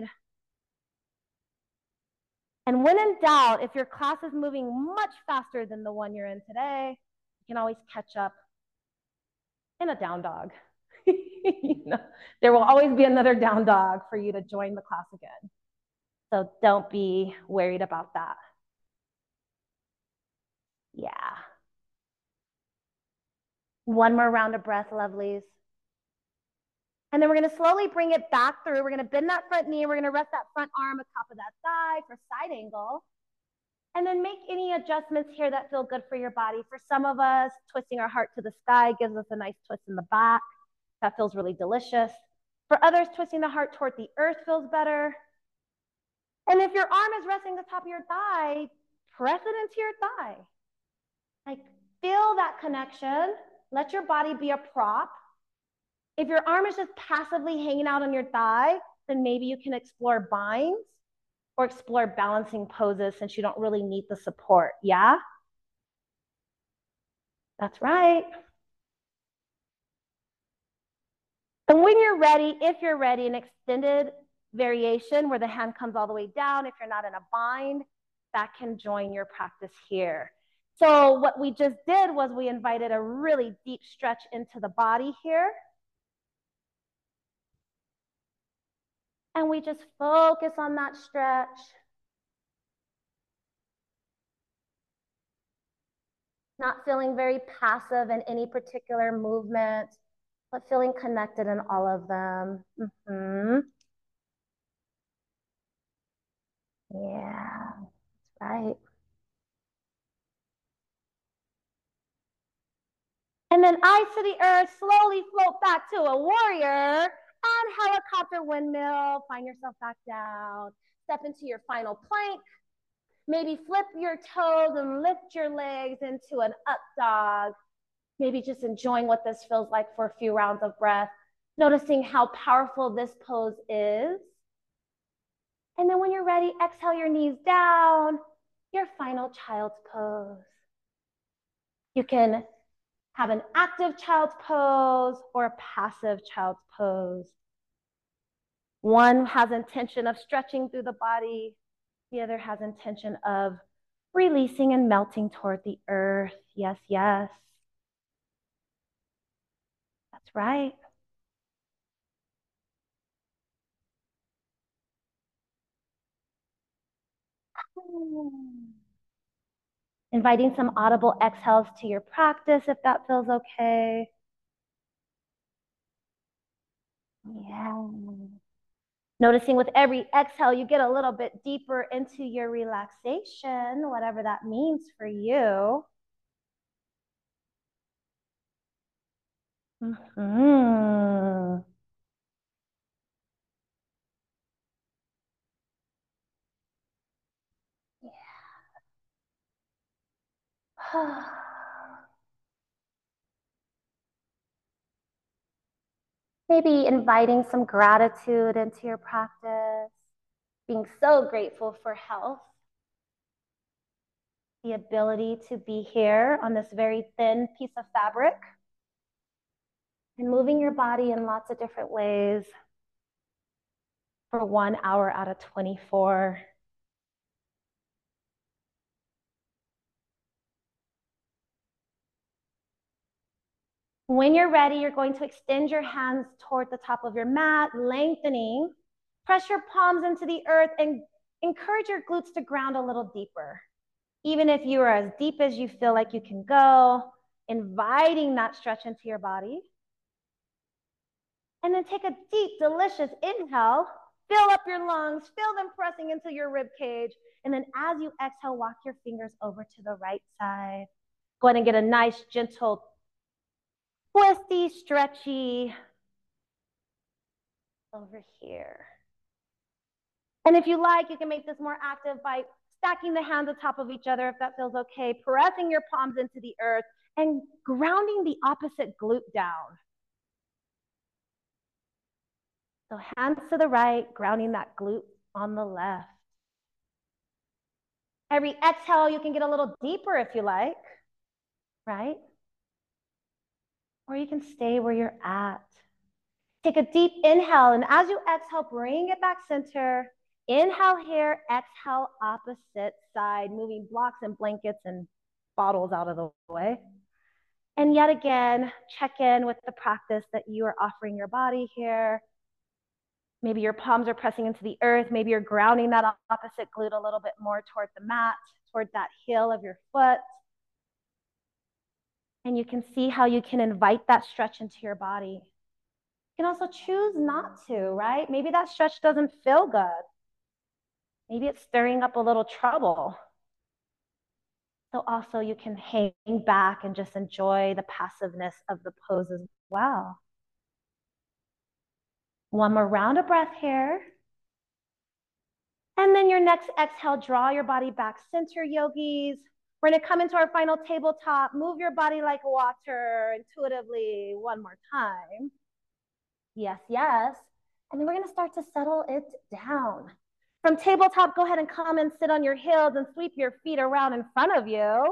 And when in doubt, if your class is moving much faster than the one you're in today, you can always catch up in a down dog. You know, there will always be another down dog for you to join the class again. So don't be worried about that. Yeah. One more round of breath, lovelies. And then we're going to slowly bring it back through. We're going to bend that front knee. We're going to rest that front arm atop of that thigh for side angle. And then make any adjustments here that feel good for your body. For some of us, twisting our heart to the sky gives us a nice twist in the back. That feels really delicious. For others, twisting the heart toward the earth feels better. And if your arm is resting the top of your thigh, press it into your thigh. Like, feel that connection. Let your body be a prop. If your arm is just passively hanging out on your thigh, then maybe you can explore binds or explore balancing poses since you don't really need the support, yeah? That's right. And when you're ready, if you're ready, an extended variation where the hand comes all the way down, if you're not in a bind, that can join your practice here. So what we just did was we invited a really deep stretch into the body here. And we just focus on that stretch. Not feeling very passive in any particular movement, but feeling connected in all of them. Mm-hmm. Yeah, that's right. And then eyes to the earth, slowly float back to a warrior and helicopter windmill. Find yourself back down. Step into your final plank. Maybe flip your toes and lift your legs into an up dog. Maybe just enjoying what this feels like for a few rounds of breath. Noticing how powerful this pose is. And then when you're ready, exhale your knees down, your final child's pose. You can have an active child's pose or a passive child's pose. One has intention of stretching through the body. The other has intention of releasing and melting toward the earth. Yes, yes. That's right. Inviting some audible exhales to your practice if that feels okay. Yeah. Noticing with every exhale, you get a little bit deeper into your relaxation, whatever that means for you. Mm-hmm. Yeah. Maybe inviting some gratitude into your practice, being so grateful for health, the ability to be here on this very thin piece of fabric, and moving your body in lots of different ways for one hour out of twenty-four. When you're ready, you're going to extend your hands toward the top of your mat, lengthening. Press your palms into the earth and encourage your glutes to ground a little deeper. Even if you are as deep as you feel like you can go, inviting that stretch into your body. And then take a deep, delicious inhale. Fill up your lungs, feel them pressing into your rib cage. And then as you exhale, walk your fingers over to the right side. Go ahead and get a nice, gentle, twisty, stretchy over here. And if you like, you can make this more active by stacking the hands on top of each other if that feels okay, pressing your palms into the earth and grounding the opposite glute down. So hands to the right, grounding that glute on the left. Every exhale, you can get a little deeper if you like, right? Or you can stay where you're at. Take a deep inhale, and as you exhale, bring it back center. Inhale here, exhale opposite side, moving blocks and blankets and bottles out of the way. And yet again, check in with the practice that you are offering your body here. Maybe your palms are pressing into the earth. Maybe you're grounding that opposite glute a little bit more toward the mat, toward that heel of your foot. And you can see how you can invite that stretch into your body. You can also choose not to, right? Maybe that stretch doesn't feel good. Maybe it's stirring up a little trouble. So also you can hang back and just enjoy the passiveness of the pose as well. One more round of breath here. And then your next exhale, draw your body back center, yogis. We're gonna come into our final tabletop. Move your body like water intuitively one more time. Yes, yes. And then we're gonna start to settle it down. From tabletop, go ahead and come and sit on your heels and sweep your feet around in front of you.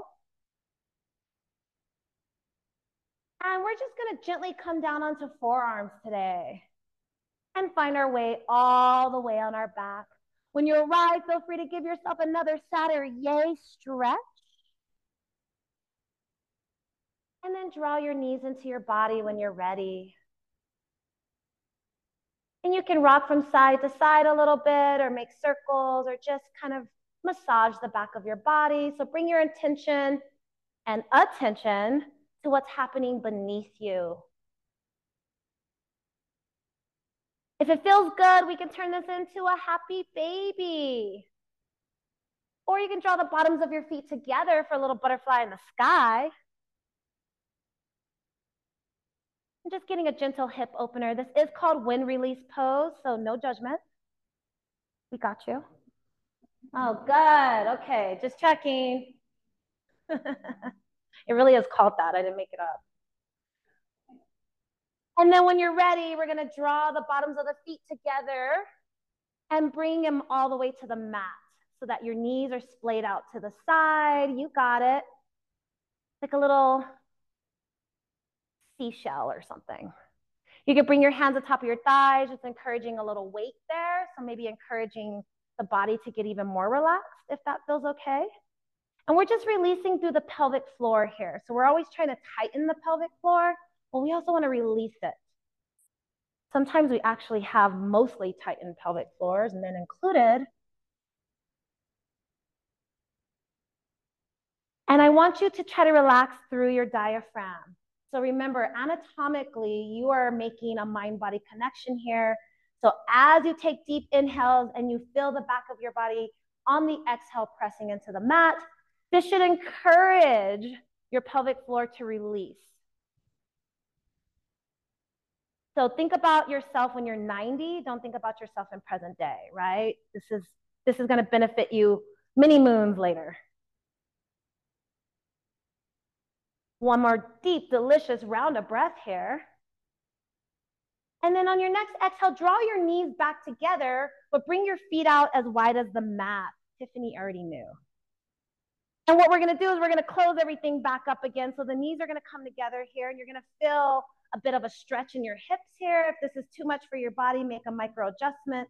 And we're just gonna gently come down onto forearms today and find our way all the way on our back. When you arrive, feel free to give yourself another Saturday stretch. And then draw your knees into your body when you're ready. And you can rock from side to side a little bit or make circles or just kind of massage the back of your body. So bring your intention and attention to what's happening beneath you. If it feels good, we can turn this into a happy baby. Or you can draw the bottoms of your feet together for a little butterfly in the sky. And just getting a gentle hip opener. This is called wind release pose, so no judgment. We got you. Oh, good. Okay, just checking. It really is called that. I didn't make it up. And then when you're ready, we're going to draw the bottoms of the feet together and bring them all the way to the mat so that your knees are splayed out to the side. You got it. Like a little seashell or something. You can bring your hands on top of your thighs, just encouraging a little weight there. So maybe encouraging the body to get even more relaxed if that feels okay. And we're just releasing through the pelvic floor here. So we're always trying to tighten the pelvic floor, but we also want to release it. Sometimes we actually have mostly tightened pelvic floors, and then included. And I want you to try to relax through your diaphragm. So remember, anatomically, you are making a mind-body connection here. So as you take deep inhales and you feel the back of your body on the exhale pressing into the mat, this should encourage your pelvic floor to release. So think about yourself when you're ninety. Don't think about yourself in present day, right? This is, this is going to benefit you many moons later. One more deep, delicious round of breath here. And then on your next exhale, draw your knees back together, but bring your feet out as wide as the mat. Tiffany already knew. And what we're going to do is we're going to close everything back up again. So the knees are going to come together here, and you're going to feel a bit of a stretch in your hips here. If this is too much for your body, make a micro adjustment.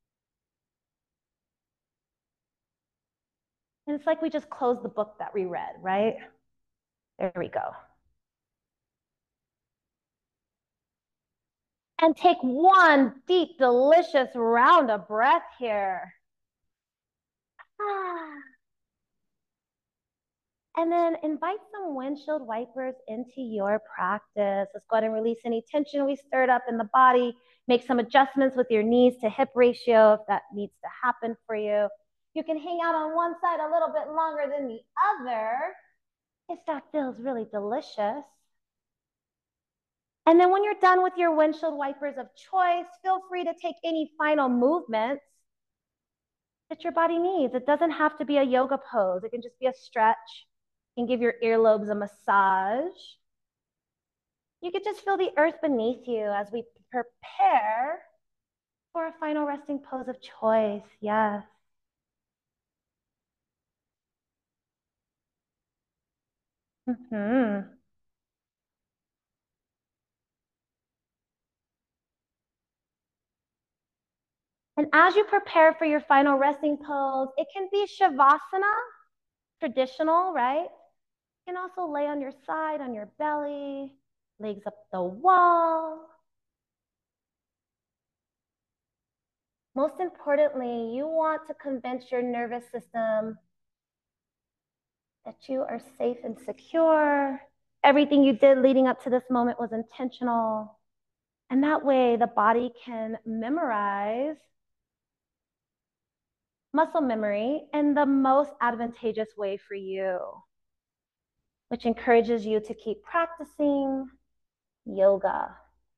And it's like we just closed the book that we read, right? There we go. And take one deep, delicious round of breath here. Ah. And then invite some windshield wipers into your practice. Let's go ahead and release any tension we stirred up in the body. Make some adjustments with your knees to hip ratio if that needs to happen for you. You can hang out on one side a little bit longer than the other if that feels really delicious. And then when you're done with your windshield wipers of choice, feel free to take any final movements that your body needs. It doesn't have to be a yoga pose. It can just be a stretch. You can give your earlobes a massage. You could just feel the earth beneath you as we prepare for a final resting pose of choice. Yes. Mm-hmm. And as you prepare for your final resting pose, it can be Shavasana, traditional, right? You can also lay on your side, on your belly, legs up the wall. Most importantly, you want to convince your nervous system that you are safe and secure. Everything you did leading up to this moment was intentional. And that way the body can memorize muscle memory in the most advantageous way for you, which encourages you to keep practicing yoga.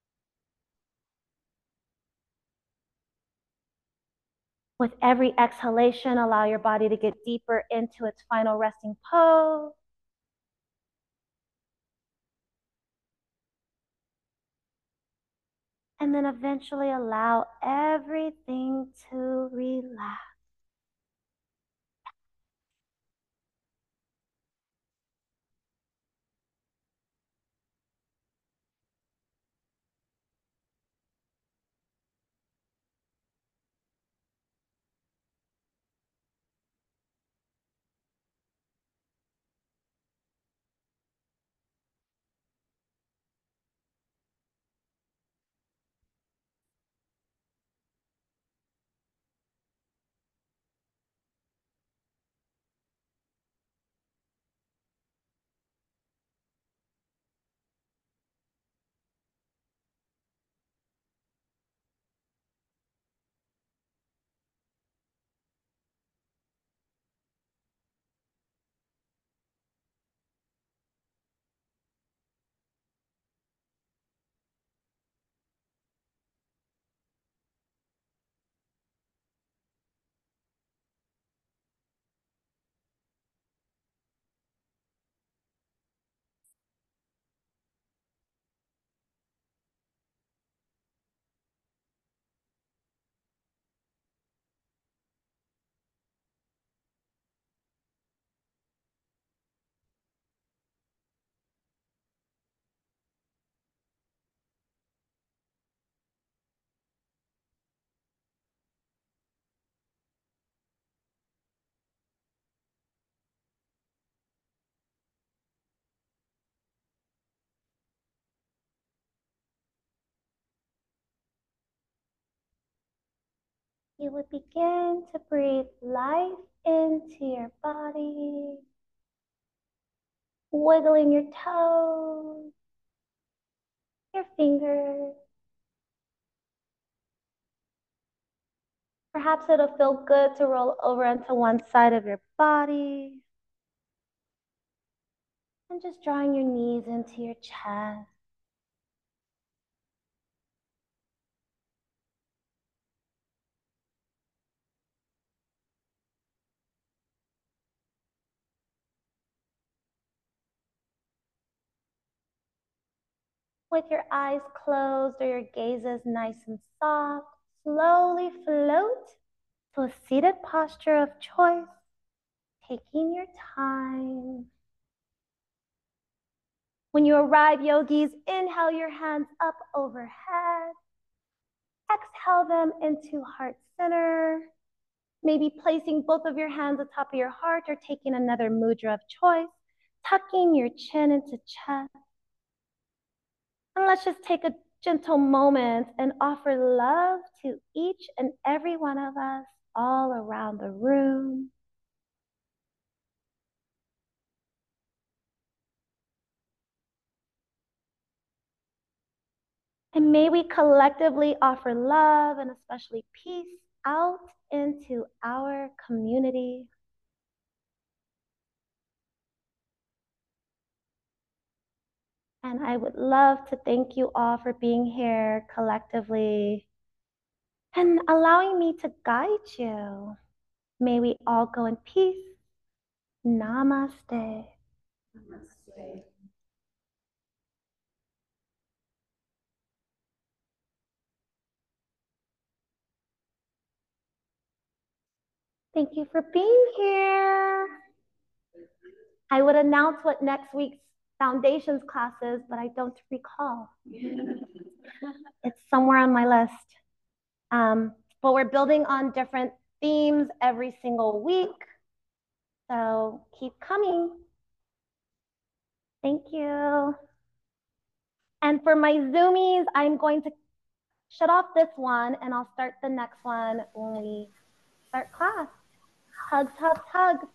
With every exhalation, allow your body to get deeper into its final resting pose. And then eventually allow everything to relax. You would begin to breathe life into your body, wiggling your toes, your fingers. Perhaps it'll feel good to roll over onto one side of your body. And just drawing your knees into your chest. With your eyes closed or your gazes nice and soft, slowly float to a seated posture of choice, taking your time. When you arrive, yogis, inhale your hands up overhead. Exhale them into heart center. Maybe placing both of your hands atop of your heart or taking another mudra of choice, tucking your chin into chest. And let's just take a gentle moments and offer love to each and every one of us all around the room. And may we collectively offer love and especially peace out into our community. And I would love to thank you all for being here collectively and allowing me to guide you. May we all go in peace. Namaste. Namaste. Thank you for being here. I would announce what next week's foundations class is, but I don't recall. It's somewhere on my list. Um, but we're building on different themes every single week. So keep coming. Thank you. And for my Zoomies, I'm going to shut off this one and I'll start the next one when we start class. Hugs, hugs, hugs.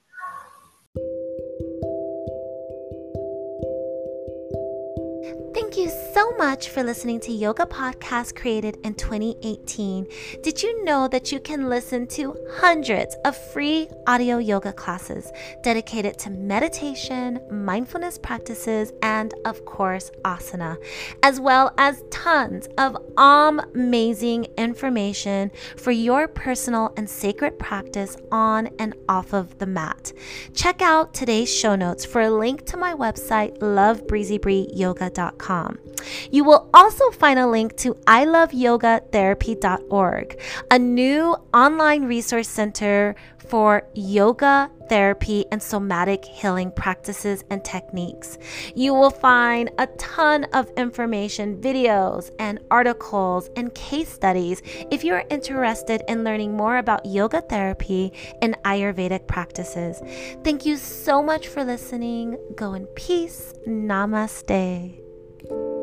Thank you so much for listening to Yoga Podcast created in twenty eighteen. Did you know that you can listen to hundreds of free audio yoga classes dedicated to meditation, mindfulness practices, and of course, asana, as well as tons of amazing information for your personal and sacred practice on and off of the mat. Check out today's show notes for a link to my website, love breezy bree yoga dot com. You will also find a link to I love yoga therapy dot org, a new online resource center for yoga, therapy, and somatic healing practices and techniques. You will find a ton of information, videos, and articles and case studies if you're interested in learning more about yoga therapy and Ayurvedic practices. Thank you so much for listening. Go in peace. Namaste.